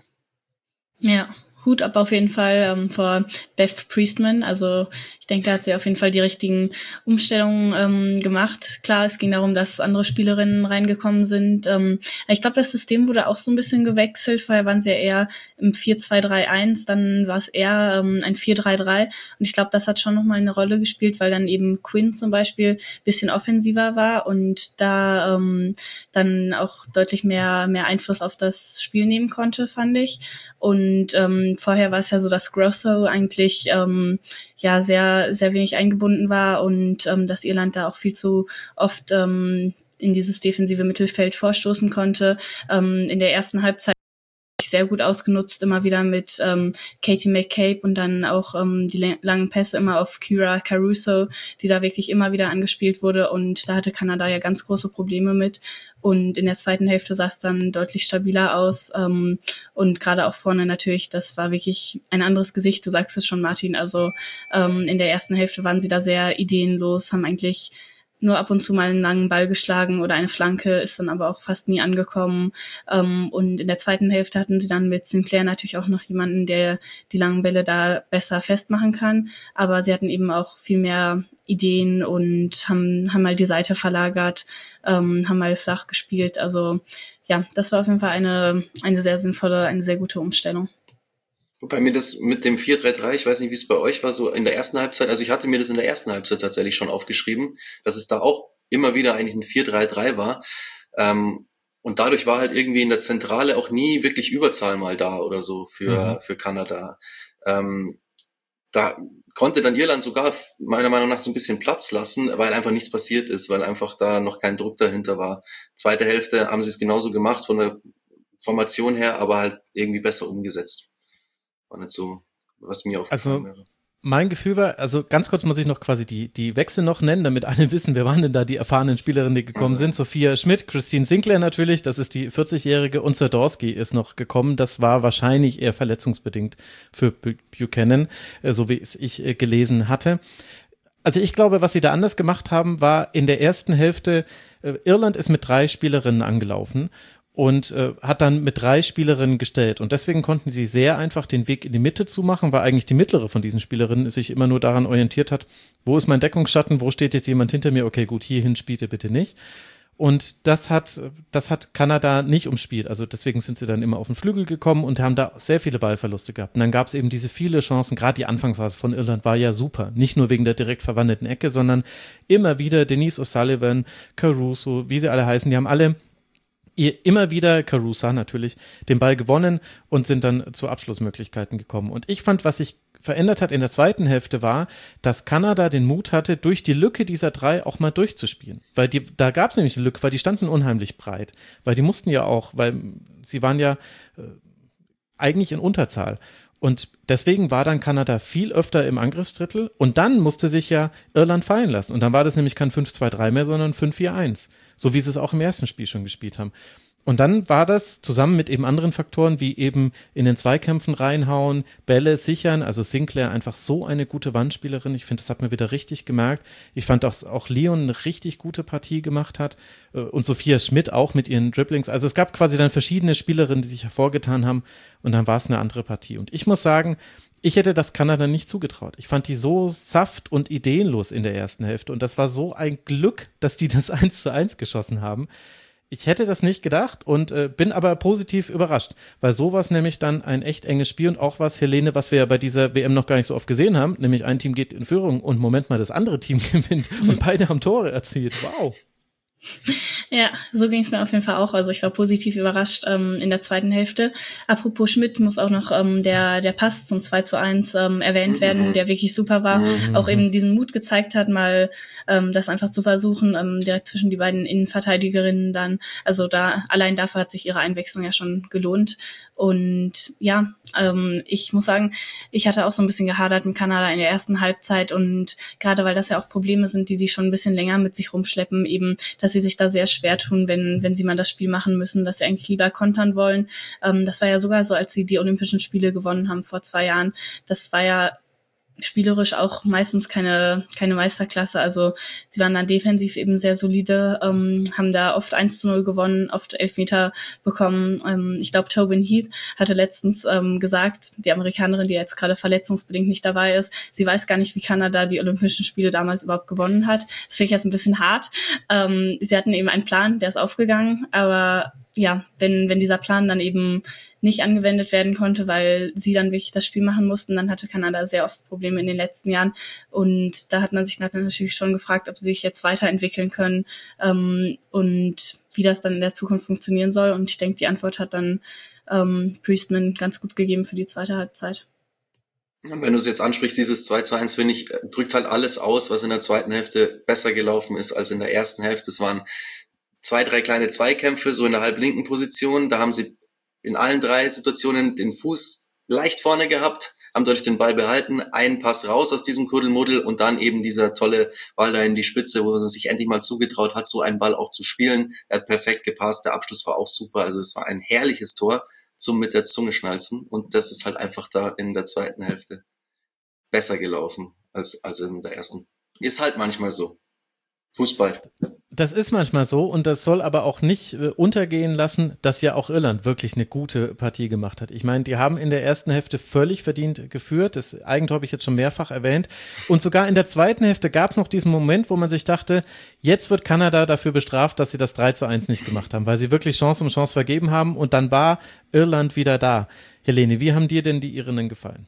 Ja. Hut ab auf jeden Fall ähm, vor Beth Priestman. Also ich denke, da hat sie auf jeden Fall die richtigen Umstellungen ähm, gemacht. Klar, es ging darum, dass andere Spielerinnen reingekommen sind. Ähm, ich glaube, das System wurde auch so ein bisschen gewechselt. Vorher waren sie ja eher im vier zwei drei eins, dann war es eher ähm, ein vier drei drei. Und ich glaube, das hat schon nochmal eine Rolle gespielt, weil dann eben Quinn zum Beispiel ein bisschen offensiver war und da ähm, dann auch deutlich mehr mehr Einfluss auf das Spiel nehmen konnte, fand ich. Und ähm, vorher war es ja so, dass Grosso eigentlich ähm, ja sehr sehr wenig eingebunden war und ähm, dass Irland da auch viel zu oft ähm, in dieses defensive Mittelfeld vorstoßen konnte. Ähm, in der ersten Halbzeit sehr gut ausgenutzt, immer wieder mit ähm, Katie McCabe und dann auch ähm, die langen Pässe immer auf Kyra Caruso, die da wirklich immer wieder angespielt wurde und da hatte Kanada ja ganz große Probleme mit und in der zweiten Hälfte sah es dann deutlich stabiler aus ähm, und gerade auch vorne natürlich, das war wirklich ein anderes Gesicht, du sagst es schon, Martin, also ähm, in der ersten Hälfte waren sie da sehr ideenlos, haben eigentlich nur ab und zu mal einen langen Ball geschlagen oder eine Flanke, ist dann aber auch fast nie angekommen. Ähm, und in der zweiten Hälfte hatten sie dann mit Sinclair natürlich auch noch jemanden, der die langen Bälle da besser festmachen kann. Aber sie hatten eben auch viel mehr Ideen und haben, haben mal die Seite verlagert, ähm, haben mal flach gespielt. Also ja, das war auf jeden Fall eine, eine sehr sinnvolle, eine sehr gute Umstellung. Wobei mir das mit dem vier drei drei, ich weiß nicht, wie es bei euch war, so in der ersten Halbzeit, also ich hatte mir das in der ersten Halbzeit tatsächlich schon aufgeschrieben, dass es da auch immer wieder eigentlich ein vier drei drei war. Ähm, und dadurch war halt irgendwie in der Zentrale auch nie wirklich Überzahl mal da oder so für, mhm. für Kanada. Ähm, da konnte dann Irland sogar meiner Meinung nach so ein bisschen Platz lassen, weil einfach nichts passiert ist, weil einfach da noch kein Druck dahinter war. Zweite Hälfte haben sie es genauso gemacht von der Formation her, aber halt irgendwie besser umgesetzt. War nicht so, was mir aufgefallen wäre. Also mein Gefühl war, also ganz kurz muss ich noch quasi die, die Wechsel noch nennen, damit alle wissen, wer waren denn da die erfahrenen Spielerinnen, die gekommen mhm. sind. Sophia Schmidt, Christine Sinclair natürlich, das ist die vierzigjährige, und Sadorski ist noch gekommen. Das war wahrscheinlich eher verletzungsbedingt für Buchanan, so wie es ich gelesen hatte. Also ich glaube, was sie da anders gemacht haben, war in der ersten Hälfte, Irland ist mit drei Spielerinnen angelaufen und äh, hat dann mit drei Spielerinnen gestellt. Und deswegen konnten sie sehr einfach den Weg in die Mitte zumachen, weil eigentlich die mittlere von diesen Spielerinnen sich immer nur daran orientiert hat, wo ist mein Deckungsschatten, wo steht jetzt jemand hinter mir, okay, gut, hierhin spielt ihr bitte nicht. Und das hat, das hat Kanada nicht umspielt. Also deswegen sind sie dann immer auf den Flügel gekommen und haben da sehr viele Ballverluste gehabt. Und dann gab es eben diese viele Chancen, gerade die Anfangsphase von Irland war ja super. Nicht nur wegen der direkt verwandelten Ecke, sondern immer wieder Denise O'Sullivan, Caruso, wie sie alle heißen, die haben alle ihr immer wieder, Caruso natürlich, den Ball gewonnen und sind dann zu Abschlussmöglichkeiten gekommen. Und ich fand, was sich verändert hat in der zweiten Hälfte war, dass Kanada den Mut hatte, durch die Lücke dieser drei auch mal durchzuspielen. Weil die, da gab es nämlich eine Lücke, weil die standen unheimlich breit. Weil die mussten ja auch, weil sie waren ja äh, eigentlich in Unterzahl. Und deswegen war dann Kanada viel öfter im Angriffsdrittel und dann musste sich ja Irland fallen lassen. Und dann war das nämlich kein fünf zwei drei mehr, sondern fünf vier eins. So wie sie es auch im ersten Spiel schon gespielt haben. Und dann war das zusammen mit eben anderen Faktoren, wie eben in den Zweikämpfen reinhauen, Bälle sichern, also Sinclair einfach so eine gute Wandspielerin. Ich finde, das hat man wieder richtig gemerkt. Ich fand auch, auch Leon eine richtig gute Partie gemacht hat und Sophia Schmidt auch mit ihren Dribblings. Also es gab quasi dann verschiedene Spielerinnen, die sich hervorgetan haben und dann war es eine andere Partie. Und ich muss sagen, ich hätte das Kanada nicht zugetraut. Ich fand die so saft- und ideenlos in der ersten Hälfte und das war so ein Glück, dass die das eins zu eins geschossen haben. Ich hätte das nicht gedacht und äh, bin aber positiv überrascht, weil sowas nämlich dann ein echt enges Spiel und auch was, Helene, was wir ja bei dieser W M noch gar nicht so oft gesehen haben, nämlich ein Team geht in Führung und Moment mal, das andere Team gewinnt und beide haben Tore erzielt. Wow. Ja, so ging es mir auf jeden Fall auch. Also ich war positiv überrascht ähm, in der zweiten Hälfte. Apropos Schmidt muss auch noch ähm, der der Pass zum zwei zu eins ähm, erwähnt werden, der wirklich super war. Mhm. Auch eben diesen Mut gezeigt hat, mal ähm, das einfach zu versuchen, ähm, direkt zwischen die beiden Innenverteidigerinnen dann. Also da allein dafür hat sich ihre Einwechslung ja schon gelohnt. Und ja, ähm, ich muss sagen, ich hatte auch so ein bisschen gehadert mit Kanada in der ersten Halbzeit und gerade weil das ja auch Probleme sind, die die schon ein bisschen länger mit sich rumschleppen, eben, dass sie sich da sehr schwer tun, wenn wenn sie mal das Spiel machen müssen, dass sie eigentlich lieber kontern wollen. Ähm, das war ja sogar so, als sie die Olympischen Spiele gewonnen haben vor zwei Jahren. Das war ja spielerisch auch meistens keine keine Meisterklasse. Also sie waren dann defensiv eben sehr solide, ähm, haben da oft eins zu null gewonnen, oft Elfmeter bekommen. Ähm, ich glaube, Tobin Heath hatte letztens ähm, gesagt, die Amerikanerin, die jetzt gerade verletzungsbedingt nicht dabei ist, sie weiß gar nicht, wie Kanada die Olympischen Spiele damals überhaupt gewonnen hat. Das finde ich jetzt ein bisschen hart. Ähm, sie hatten eben einen Plan, der ist aufgegangen, aber ja, wenn wenn dieser Plan dann eben nicht angewendet werden konnte, weil sie dann wirklich das Spiel machen mussten, dann hatte Kanada sehr oft Probleme in den letzten Jahren und da hat man sich natürlich schon gefragt, ob sie sich jetzt weiterentwickeln können ähm, und wie das dann in der Zukunft funktionieren soll und ich denke, die Antwort hat dann ähm, Priestman ganz gut gegeben für die zweite Halbzeit. Wenn du es jetzt ansprichst, dieses zwei zu eins, finde ich, drückt halt alles aus, was in der zweiten Hälfte besser gelaufen ist als in der ersten Hälfte. Es waren zwei, drei kleine Zweikämpfe, so in der halblinken Position. Da haben sie in allen drei Situationen den Fuß leicht vorne gehabt, haben dadurch den Ball behalten, einen Pass raus aus diesem Kuddelmuddel und dann eben dieser tolle Ball da in die Spitze, wo man sich endlich mal zugetraut hat, so einen Ball auch zu spielen. Er hat perfekt gepasst, der Abschluss war auch super. Also es war ein herrliches Tor zum mit der Zunge schnalzen und das ist halt einfach da in der zweiten Hälfte besser gelaufen als, als in der ersten. Ist halt manchmal so. Fußball. Das ist manchmal so und das soll aber auch nicht äh, untergehen lassen, dass ja auch Irland wirklich eine gute Partie gemacht hat. Ich meine, die haben in der ersten Hälfte völlig verdient geführt, das Eigentor habe ich jetzt schon mehrfach erwähnt und sogar in der zweiten Hälfte gab es noch diesen Moment, wo man sich dachte, jetzt wird Kanada dafür bestraft, dass sie das drei zu eins nicht gemacht haben, weil sie wirklich Chance um Chance vergeben haben und dann war Irland wieder da. Helene, wie haben dir denn die Irinnen gefallen?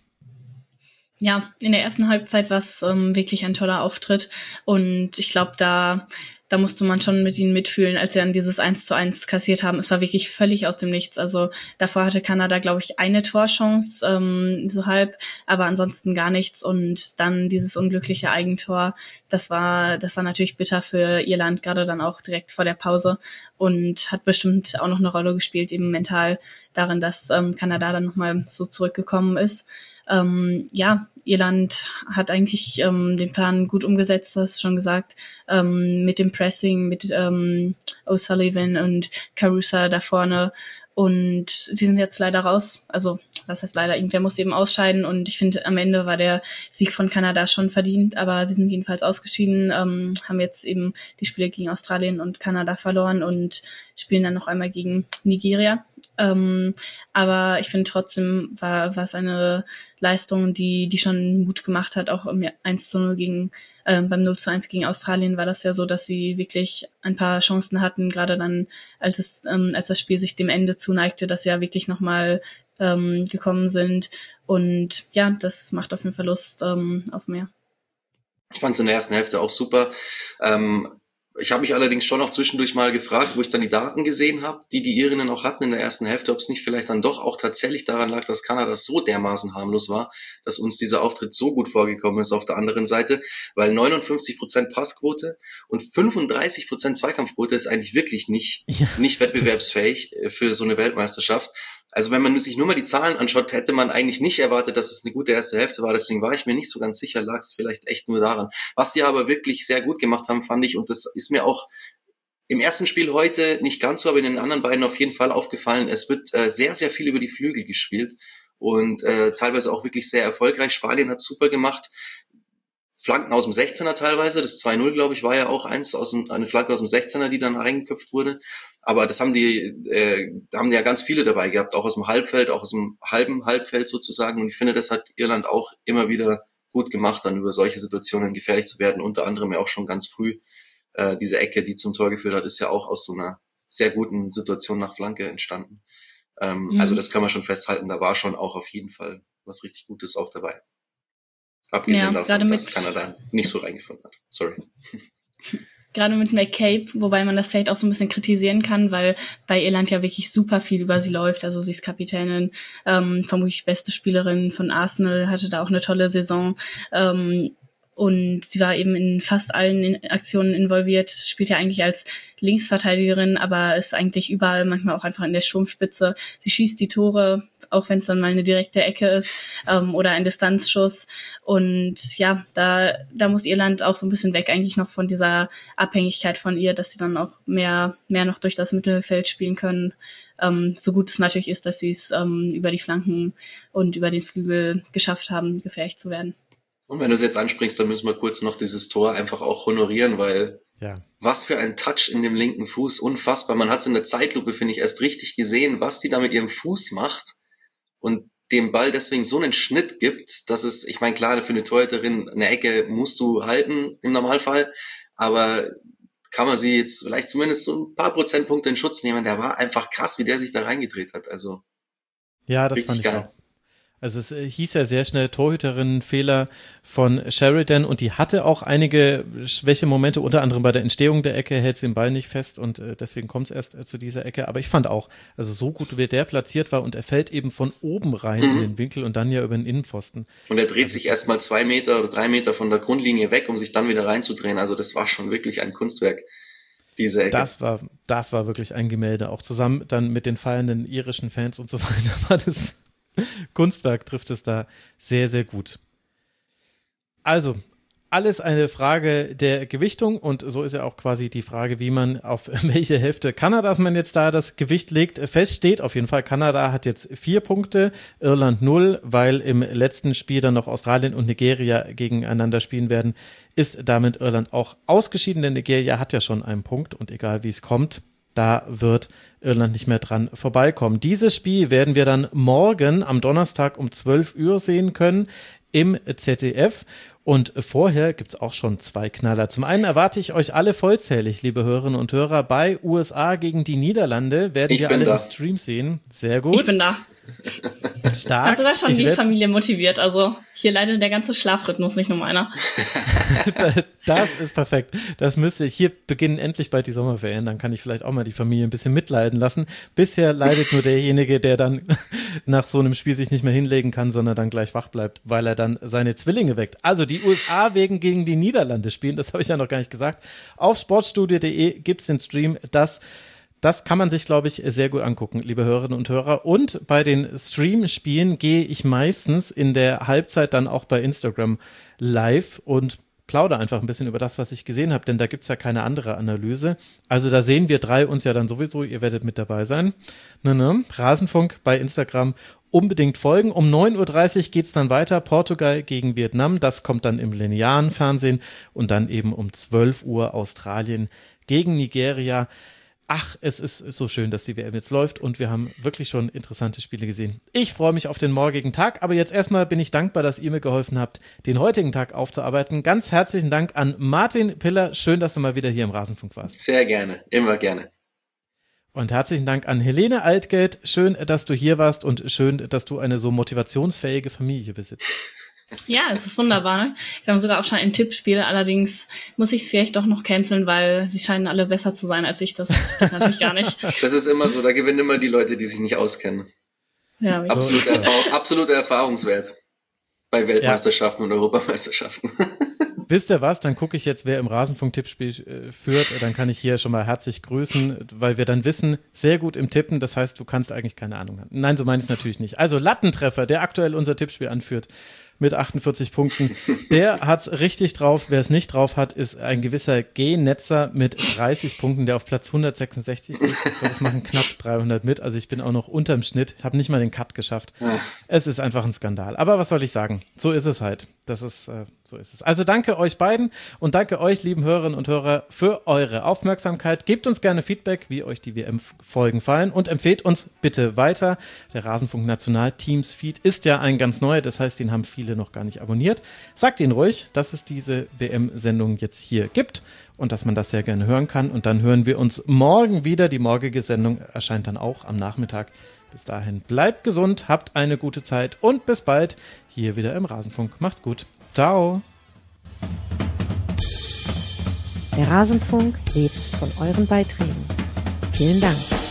Ja, in der ersten Halbzeit war es ähm, wirklich ein toller Auftritt und ich glaube, da da musste man schon mit ihnen mitfühlen, als sie dann dieses eins zu eins kassiert haben. Es war wirklich völlig aus dem Nichts. Also davor hatte Kanada, glaube ich, eine Torchance, ähm, so halb, aber ansonsten gar nichts. Und dann dieses unglückliche Eigentor, das war das war natürlich bitter für Irland, gerade dann auch direkt vor der Pause und hat bestimmt auch noch eine Rolle gespielt, eben mental darin, dass ähm, Kanada dann nochmal so zurückgekommen ist. Ähm, ja, Irland hat eigentlich ähm, den Plan gut umgesetzt, hast du schon gesagt, ähm, mit dem Pressing, mit ähm, O'Sullivan und Carusa da vorne und sie sind jetzt leider raus, also was heißt leider, irgendwer muss eben ausscheiden und ich finde, am Ende war der Sieg von Kanada schon verdient, aber sie sind jedenfalls ausgeschieden, ähm, haben jetzt eben die Spiele gegen Australien und Kanada verloren und spielen dann noch einmal gegen Nigeria. Ähm, aber ich finde trotzdem war war es eine Leistung, die die schon Mut gemacht hat, auch im eins zu null gegen ähm, beim null zu eins gegen Australien war das ja so, dass sie wirklich ein paar Chancen hatten, gerade dann, als es ähm, als das Spiel sich dem Ende zuneigte, dass sie ja wirklich nochmal ähm, gekommen sind und ja, das macht auf jeden Fall Lust ähm, auf mehr. Ich fand es in der ersten Hälfte auch super. Ähm, Ich habe mich allerdings schon noch zwischendurch mal gefragt, wo ich dann die Daten gesehen habe, die die Irinnen auch hatten in der ersten Hälfte, ob es nicht vielleicht dann doch auch tatsächlich daran lag, dass Kanada so dermaßen harmlos war, dass uns dieser Auftritt so gut vorgekommen ist auf der anderen Seite, weil neunundfünfzig Prozent Passquote und fünfunddreißig Prozent Zweikampfquote ist eigentlich wirklich nicht, ja, nicht wettbewerbsfähig für so eine Weltmeisterschaft. Also wenn man sich nur mal die Zahlen anschaut, hätte man eigentlich nicht erwartet, dass es eine gute erste Hälfte war. Deswegen war ich mir nicht so ganz sicher, lag es vielleicht echt nur daran. Was sie aber wirklich sehr gut gemacht haben, fand ich, und das ist mir auch im ersten Spiel heute nicht ganz so, aber in den anderen beiden auf jeden Fall aufgefallen, es wird äh, sehr, sehr viel über die Flügel gespielt und äh, teilweise auch wirklich sehr erfolgreich. Spanien hat super gemacht. Flanken aus dem sechzehner teilweise, das zwei null, glaube ich, war ja auch eins, aus dem, eine Flanke aus dem sechzehner, die dann reingeköpft wurde. Aber das haben die, äh, da haben die ja ganz viele dabei gehabt, auch aus dem Halbfeld, auch aus dem halben Halbfeld sozusagen. Und ich finde, das hat Irland auch immer wieder gut gemacht, dann über solche Situationen gefährlich zu werden. Unter anderem ja auch schon ganz früh. Äh, diese Ecke, die zum Tor geführt hat, ist ja auch aus so einer sehr guten Situation nach Flanke entstanden. Ähm, mhm. Also das kann man schon festhalten, da war schon auch auf jeden Fall was richtig Gutes auch dabei. Abgesehen ja, davon, dass Kanada nicht so reingefunden hat. Sorry. Gerade mit McCabe, wobei man das vielleicht auch so ein bisschen kritisieren kann, weil bei Irland ja wirklich super viel über sie läuft. Also sie ist Kapitänin, ähm, vermutlich beste Spielerin von Arsenal, hatte da auch eine tolle Saison. Ähm, Und sie war eben in fast allen Aktionen involviert, spielt ja eigentlich als Linksverteidigerin, aber ist eigentlich überall, manchmal auch einfach in der Sturmspitze. Sie schießt die Tore, auch wenn es dann mal eine direkte Ecke ist ähm, oder ein Distanzschuss. Und ja, da da muss Irland auch so ein bisschen weg eigentlich noch von dieser Abhängigkeit von ihr, dass sie dann auch mehr mehr noch durch das Mittelfeld spielen können. Ähm, so gut es natürlich ist, dass sie es ähm, über die Flanken und über den Flügel geschafft haben, gefährlich zu werden. Und wenn du es jetzt ansprichst, dann müssen wir kurz noch dieses Tor einfach auch honorieren, weil ja. Was für ein Touch in dem linken Fuß, unfassbar. Man hat es in der Zeitlupe, finde ich, erst richtig gesehen, was die da mit ihrem Fuß macht und dem Ball deswegen so einen Schnitt gibt, dass es, ich meine, klar, für eine Torhüterin eine Ecke musst du halten im Normalfall, aber kann man sie jetzt vielleicht zumindest so ein paar Prozentpunkte in Schutz nehmen. Der war einfach krass, wie der sich da reingedreht hat. Also ja, das fand ich geil. Auch. Also es hieß ja sehr schnell Torhüterinnenfehler von Sheridan und die hatte auch einige Schwächemomente, unter anderem bei der Entstehung der Ecke, hält sie den Ball nicht fest und deswegen kommt es erst zu dieser Ecke. Aber ich fand auch, also so gut wie der platziert war und er fällt eben von oben rein mhm. in den Winkel und dann ja über den Innenpfosten. Und er dreht also sich erstmal zwei Meter oder drei Meter von der Grundlinie weg, um sich dann wieder reinzudrehen. Also das war schon wirklich ein Kunstwerk. Diese Ecke. Das war, das war wirklich ein Gemälde, auch zusammen dann mit den feiernden irischen Fans und so weiter war das Kunstwerk, trifft es da sehr, sehr gut. Also, alles eine Frage der Gewichtung und so ist ja auch quasi die Frage, wie man auf welche Hälfte Kanadas man jetzt da das Gewicht legt. Fest steht auf jeden Fall, Kanada hat jetzt vier Punkte, Irland null, weil im letzten Spiel dann noch Australien und Nigeria gegeneinander spielen werden, ist damit Irland auch ausgeschieden, denn Nigeria hat ja schon einen Punkt und egal wie es kommt, da wird Irland nicht mehr dran vorbeikommen. Dieses Spiel werden wir dann morgen am Donnerstag um zwölf Uhr sehen können im Z D F. Und vorher gibt's auch schon zwei Knaller. Zum einen erwarte ich euch alle vollzählig, liebe Hörerinnen und Hörer, bei U S A gegen die Niederlande. Werden ich wir alle da. Im Stream sehen. Sehr gut. Ich bin da. Stark. Also da schon ich die Familie motiviert. Also hier leidet der ganze Schlafrhythmus, nicht nur meiner. Das ist perfekt. Das müsste ich. Hier beginnen endlich bald die Sommerferien. Dann kann ich vielleicht auch mal die Familie ein bisschen mitleiden lassen. Bisher leidet nur derjenige, der dann nach so einem Spiel sich nicht mehr hinlegen kann, sondern dann gleich wach bleibt, weil er dann seine Zwillinge weckt. Also die U S A wegen gegen die Niederlande spielen. Das habe ich ja noch gar nicht gesagt. Auf sportstudio punkt de gibt's den Stream. Das Das kann man sich, glaube ich, sehr gut angucken, liebe Hörerinnen und Hörer. Und bei den Stream-Spielen gehe ich meistens in der Halbzeit dann auch bei Instagram live und plaudere einfach ein bisschen über das, was ich gesehen habe, denn da gibt's ja keine andere Analyse. Also da sehen wir drei uns ja dann sowieso, ihr werdet mit dabei sein. Ne, ne? Rasenfunk bei Instagram unbedingt folgen. Um neun Uhr dreißig geht's dann weiter, Portugal gegen Vietnam, das kommt dann im linearen Fernsehen und dann eben um zwölf Uhr Australien gegen Nigeria. Ach, es ist so schön, dass die W M jetzt läuft und wir haben wirklich schon interessante Spiele gesehen. Ich freue mich auf den morgigen Tag, aber jetzt erstmal bin ich dankbar, dass ihr mir geholfen habt, den heutigen Tag aufzuarbeiten. Ganz herzlichen Dank an Martin Piller. Schön, dass du mal wieder hier im Rasenfunk warst. Sehr gerne, immer gerne. Und herzlichen Dank an Helene Altgeld. Schön, dass du hier warst und schön, dass du eine so motivationsfähige Familie besitzt. Ja, es ist wunderbar. Ne? Wir haben sogar auch schon ein Tippspiel. Allerdings muss ich es vielleicht doch noch canceln, weil sie scheinen alle besser zu sein als ich. Das geht natürlich gar nicht. Das ist immer so. Da gewinnen immer die Leute, die sich nicht auskennen. Ja, Absolut Erfahrung, absoluter Erfahrungswert bei Weltmeisterschaften ja. und Europameisterschaften. Wisst ihr was? Dann gucke ich jetzt, wer im Rasenfunk-Tippspiel äh, führt. Dann kann ich hier schon mal herzlich grüßen, weil wir dann wissen, sehr gut im Tippen. Das heißt, du kannst eigentlich keine Ahnung haben. Nein, so meine ich es natürlich nicht. Also Lattentreffer, der aktuell unser Tippspiel anführt. mit achtundvierzig Punkten. Der hat's richtig drauf. Wer es nicht drauf hat, ist ein gewisser G-Netzer mit dreißig Punkten, der auf Platz hundertsechsundsechzig liegt. Ich glaube, es machen knapp dreihundert mit. Also ich bin auch noch unterm Schnitt. Ich habe nicht mal den Cut geschafft. Es ist einfach ein Skandal. Aber was soll ich sagen? So ist es halt. Das ist, äh, so ist es. Also danke euch beiden und danke euch, lieben Hörerinnen und Hörer, für eure Aufmerksamkeit. Gebt uns gerne Feedback, wie euch die W M-Folgen fallen und empfehlt uns bitte weiter. Der Rasenfunk National Teams Feed ist ja ein ganz neuer, das heißt, den haben viele noch gar nicht abonniert. Sagt ihnen ruhig, dass es diese W M-Sendung jetzt hier gibt und dass man das sehr gerne hören kann. Und dann hören wir uns morgen wieder. Die morgige Sendung erscheint dann auch am Nachmittag. Bis dahin bleibt gesund, habt eine gute Zeit und bis bald hier wieder im Rasenfunk. Macht's gut. Ciao. Der Rasenfunk lebt von euren Beiträgen. Vielen Dank.